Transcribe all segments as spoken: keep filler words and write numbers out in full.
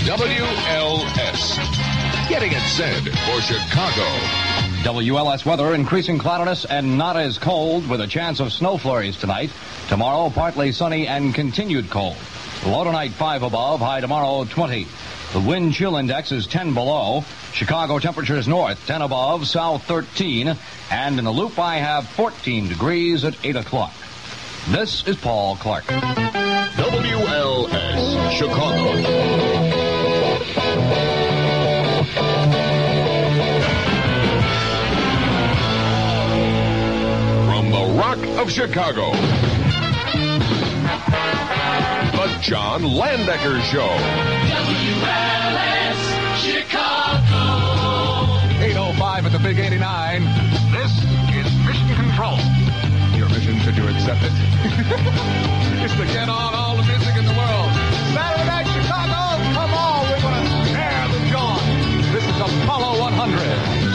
W L S. Getting it said for Chicago. W L S weather, increasing cloudiness and not as cold with a chance of snow flurries tonight. Tomorrow, partly sunny and continued cold. Low tonight, five above. High tomorrow, twenty. The wind chill index is ten below. Chicago temperatures north, ten above. South, thirteen. And in the loop, I have fourteen degrees at eight o'clock. This is Paul Clark. W L S, Chicago. Rock of Chicago. The John Landecker Show. W L S Chicago. eight oh five at the Big eighty-nine. This is Mission Control. Your mission, should you accept it, is to get on all the music in the world. Saturday Night Chicago, come on, we're going to tear the joint. This is Apollo one hundred.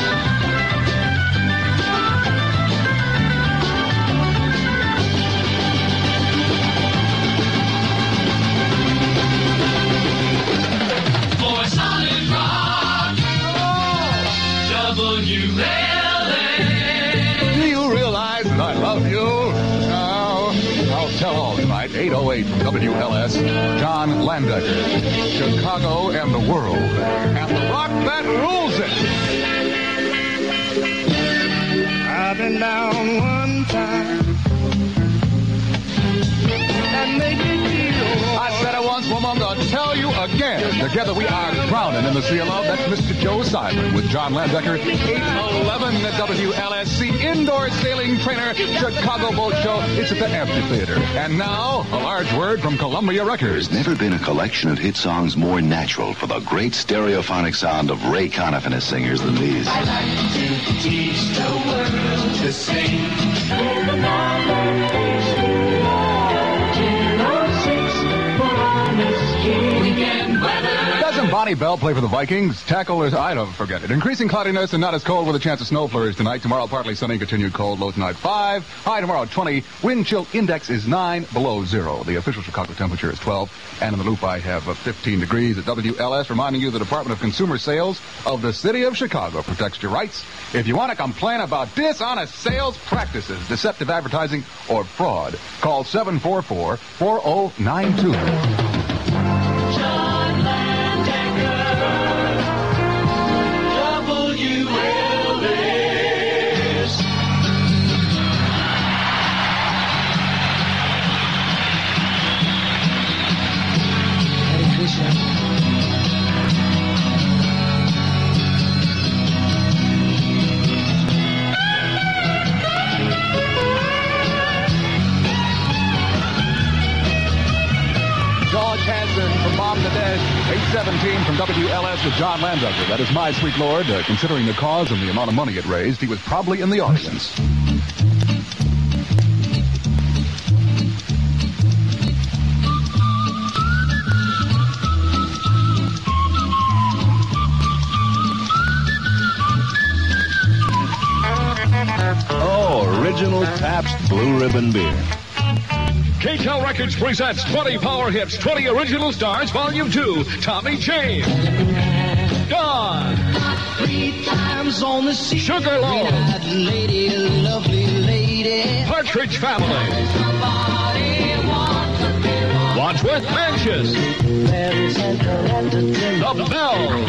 W L S. Do you realize that I love you? Oh, I'll tell all tonight. eight oh eight from W L S. John Landecker. Chicago and the world. And the rock that rules it. I've been down one time. And make me feel. I said it once, woman, I'm going to tell you again. Together we are drowning in the sea of love. That's Mister Joe Simon with John Landecker. eight eleven at W L S C Indoor Sailing Trainer Chicago Boat Show. It's at the Amphitheater. And now, a large word from Columbia Records. There's never been a collection of hit songs more natural for the great stereophonic sound of Ray Conniff and his singers than these. I like to teach the world to sing. Weekend weather. Doesn't Bonnie Bell play for the Vikings? Tackle is, I don't forget it. Increasing cloudiness and not as cold with a chance of snow flurries tonight. Tomorrow, partly sunny, continued cold. Low tonight, five. High tomorrow, twenty. Wind chill index is nine, below zero. The official Chicago temperature is twelve. And in the loop, I have uh, fifteen degrees at W L S, reminding you the Department of Consumer Sales of the City of Chicago protects your rights. If you want to complain about dishonest sales practices, deceptive advertising, or fraud, call seven four four, four oh nine two. John Landecker, W L S. Hare Krishna. George Hanson from Bomb the Dead, eight seventeen from W L S with John Landecker. That is My Sweet Lord. Uh, considering the cause and the amount of money it raised, he was probably in the audience. Oh, original Pabst Blue Ribbon Beer. K-Tel Records presents twenty Power Hits, twenty Original Stars, Volume two. Tommy James. Dawn. Three times on the sea. Sugarloaf. Lady, lovely lady. Partridge Family. Wadsworth Mansions. The Bells.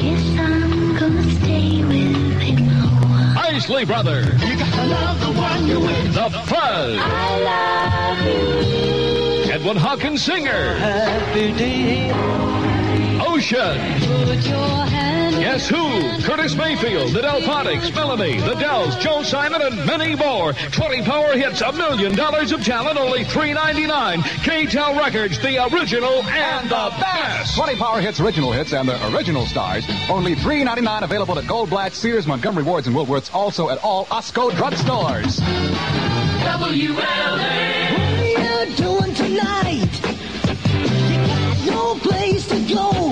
Isley Brothers. You gotta love the one you're with. The Fuzz. I love you. Edwin Hawkins Singer. Happy day. Ocean. Put your hand. Guess Who? Curtis Mayfield, the Delphonics, Melanie, the Dells, Joe Simon, and many more. twenty Power Hits, a million dollars of talent, only three ninety-nine. K-Tel Records, the original and the best. twenty Power Hits, original hits, and the original stars. Only three ninety-nine, available at Goldblatt, Sears, Montgomery Wards, and Woolworths. Also at all Osco drugstores. W L A. What are you doing tonight? You got no place to go.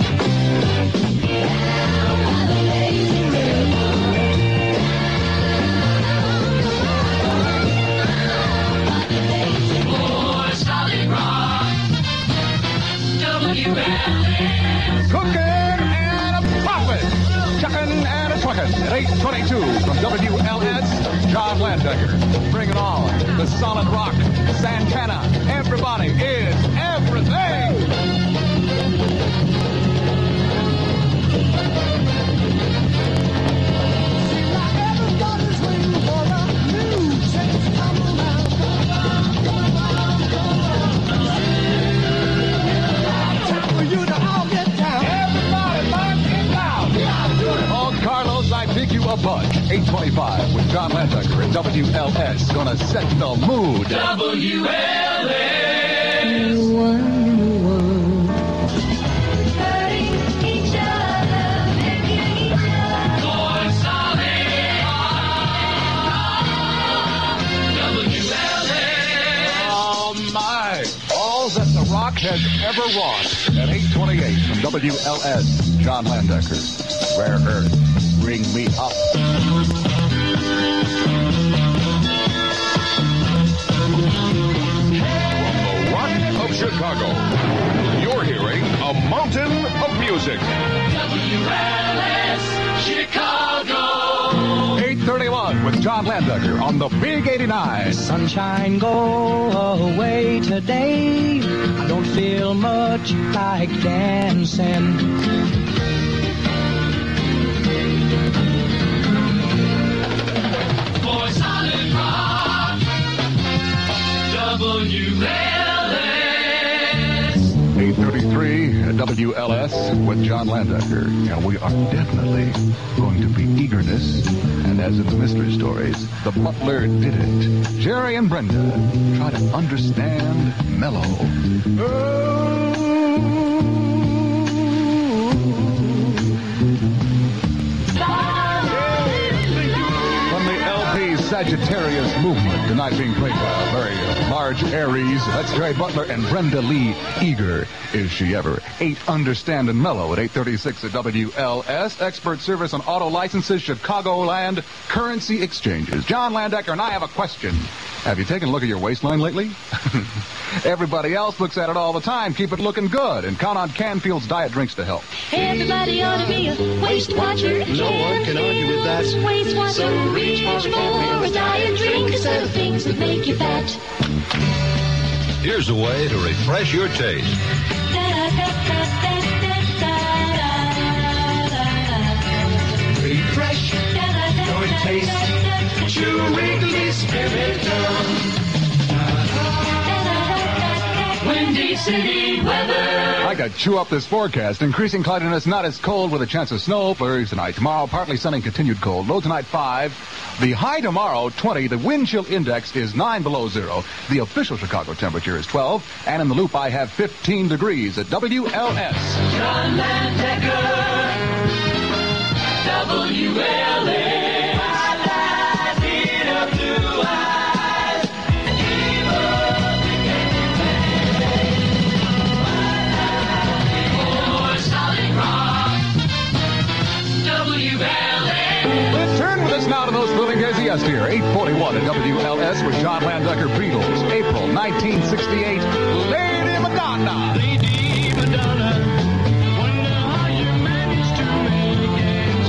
Down by the lazy river. By the lazy river. For solid rock. W Cooking and a poppin'. Chuckin' and a truckin'. At eight twenty-two from W L S, John Landecker. Bring it on. The solid rock. Santana. Everybody is everything. A bunch. eight twenty-five with John Landecker at W L S. Gonna set the mood. W L S. You won, hurting each other, making each other. Boy, solid W L S. Oh, my. All that the rock has ever wrought at eight twenty-eight from W L S. John Landecker. Rare Earth. Bring me up. From the Rock of Chicago, you're hearing a mountain of music. W L S Chicago. eight thirty-one with John Landecker on the Big eighty-nine. Sunshine, go away today. I don't feel much like dancing. W L S. eight thirty-three at W L S with John Landecker. And we are definitely going to be eagerness. And as in the mystery stories, the butler did it. Jerry and Brenda try to understand Mellow. From the L P Sagittarius Movement, tonight being played by a very large Aries. That's Jerry Butler and Brenda Lee. Eager is she ever. eight Understand and Mellow at eight thirty-six at W L S. Expert service on auto licenses, Chicagoland currency exchanges. John Landecker, and I have a question. Have you taken a look at your waistline lately? Everybody else looks at it all the time. Keep it looking good and count on Canfield's diet drinks to help. Everybody ought to be a waist watcher. No one can argue with that. Waist watcher, So reach reach for for more. A diet drink instead of things that make you fat. Here's a way to refresh your taste. Refresh your taste. Chew Wrigley Spirit Gum. Windy City weather. I got to chew up this forecast. Increasing cloudiness, not as cold with a chance of snow. Flurries tonight. Tomorrow, partly sunny, continued cold. Low tonight, five. The high tomorrow, twenty. The wind chill index is nine below zero. The official Chicago temperature is twelve. And in the loop, I have fifteen degrees at W L S. John Landecker. W L S. Return with us now to those thrilling days of yesteryear. eight forty-one at W L S with John Landecker. Beatles, April nineteen sixty-eight. Lady Madonna. Lady Madonna. Wonder how you managed to make ends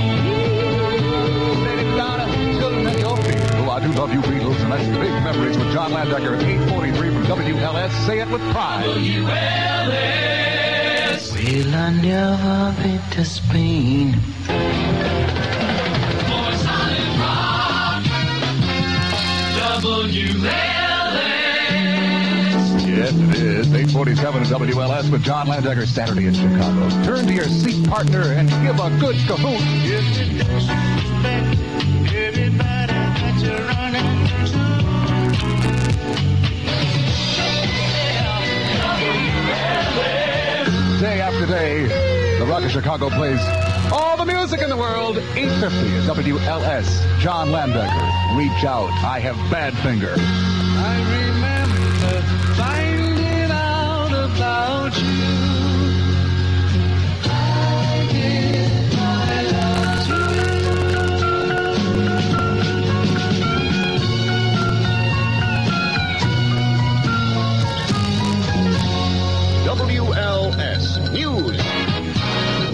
meet. Lady Madonna, children at your feet. Oh, I do love you, Beatles, and that's the big memories with John Landecker at eight forty-three from W L S. Say it with pride. W L S. Well, I never been to Spain. W L S. Yes, it is. eight forty-seven at W L S with John Landecker, Saturday in Chicago. Turn to your seat partner and give a good cahoot. If you don't suspect everybody that you're running to. Day after day, the Rock of Chicago plays all the music in the world. eight fifty at W L S. John Landecker. Reach out. I have bad finger. I remember finding out about you. I did my love W L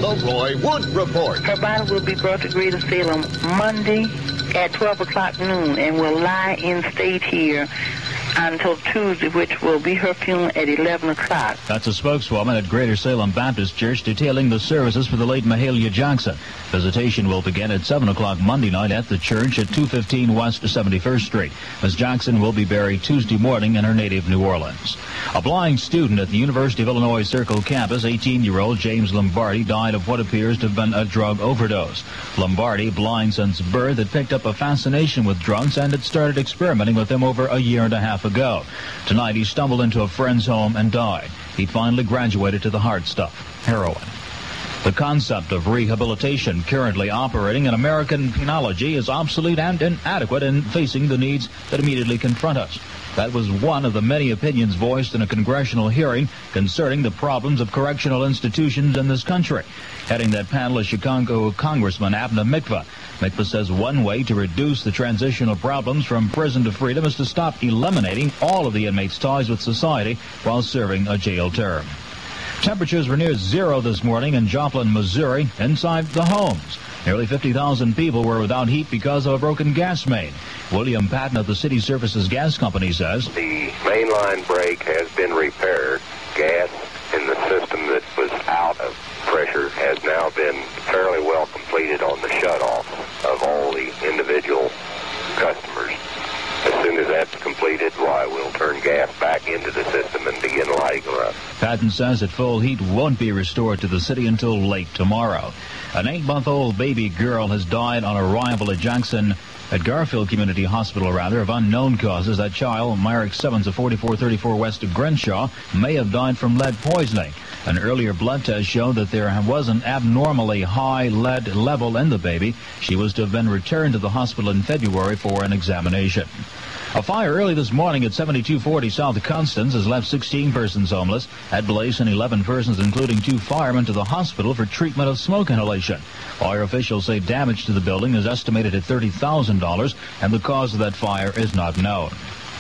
The Roy Wood Report. Her body will be brought to Greater Salem Monday at twelve o'clock noon and will lie in state here until Tuesday, which will be her funeral at eleven o'clock. That's a spokeswoman at Greater Salem Baptist Church detailing the services for the late Mahalia Jackson. Visitation will begin at seven o'clock Monday night at the church at two fifteen West seventy-first Street. Miz Jackson will be buried Tuesday morning in her native New Orleans. A blind student at the University of Illinois Circle campus, eighteen-year-old James Lombardi, died of what appears to have been a drug overdose. Lombardi, blind since birth, had picked up a fascination with drugs and had started experimenting with them over a year and a half ago. Tonight, he stumbled into a friend's home and died. He finally graduated to the hard stuff, heroin. The concept of rehabilitation currently operating in American penology is obsolete and inadequate in facing the needs that immediately confront us. That was one of the many opinions voiced in a congressional hearing concerning the problems of correctional institutions in this country. Heading that panel is Chicago Congressman Abner Mikva. Mikva says one way to reduce the transitional problems from prison to freedom is to stop eliminating all of the inmates' ties with society while serving a jail term. Temperatures were near zero this morning in Joplin, Missouri, inside the homes. Nearly fifty thousand people were without heat because of a broken gas main. William Patton of the City Services Gas Company says, the mainline break has been repaired. Gas in the system that was out of pressure has now been fairly well completed on the shutoff of all the individual customers. As soon as that's completed, why, we'll turn gas back into the system and begin lighting them up. Patton says that full heat won't be restored to the city until late tomorrow. An eight-month-old baby girl has died on arrival at Jackson, at Garfield Community Hospital, rather, of unknown causes. That child, Myrick Sevens of forty-four thirty-four West of Crenshaw, may have died from lead poisoning. An earlier blood test showed that there was an abnormally high lead level in the baby. She was to have been returned to the hospital in February for an examination. A fire early this morning at seventy-two forty South of Constance has left sixteen persons homeless. At Blaze and eleven persons, including two firemen, to the hospital for treatment of smoke inhalation. Fire officials say damage to the building is estimated at thirty thousand dollars, and the cause of that fire is not known.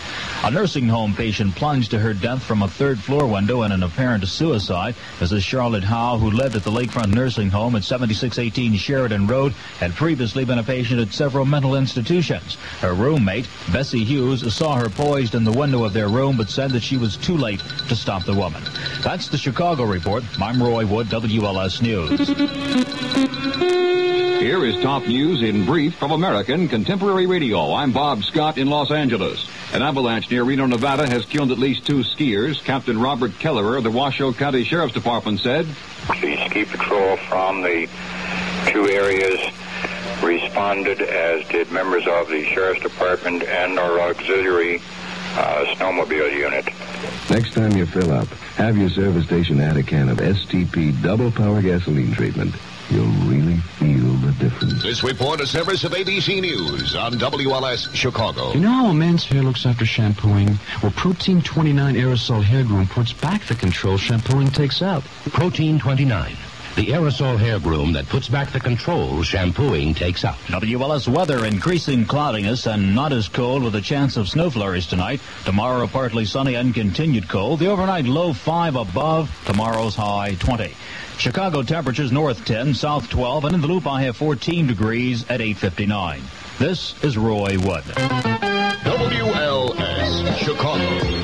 A nursing home patient plunged to her death from a third-floor window in an apparent suicide. This is Charlotte Howe, who lived at the Lakefront Nursing Home at seventy-six eighteen Sheridan Road, had previously been a patient at several mental institutions. Her roommate, Bessie Hughes, saw her poised in the window of their room, but said that she was too late to stop the woman. That's the Chicago Report. I'm Roy Wood, W L S News. Here is top news in brief from American Contemporary Radio. I'm Bob Scott in Los Angeles. An avalanche near Reno, Nevada has killed at least two skiers. Captain Robert Kellerer of the Washoe County Sheriff's Department said, The ski patrol from the two areas responded, as did members of the Sheriff's Department and our auxiliary uh, snowmobile unit. Next time you fill up, have your service station add a can of S T P double power gasoline treatment. You'll really feel the difference. This report is service of A B C News on W L S Chicago. You know how a man's hair looks after shampooing? Well, Protein twenty-nine Aerosol Hair Groom puts back the control shampooing takes out. Protein twenty-nine, the aerosol hair groom that puts back the control shampooing takes out. W L S weather, increasing cloudiness and not as cold with a chance of snow flurries tonight. Tomorrow, partly sunny and continued cold. The overnight low five above. Tomorrow's high twenty. Chicago temperatures north ten, south twelve, and in the Loop I have fourteen degrees at eight fifty-nine. This is Roy Wood. W L S Chicago.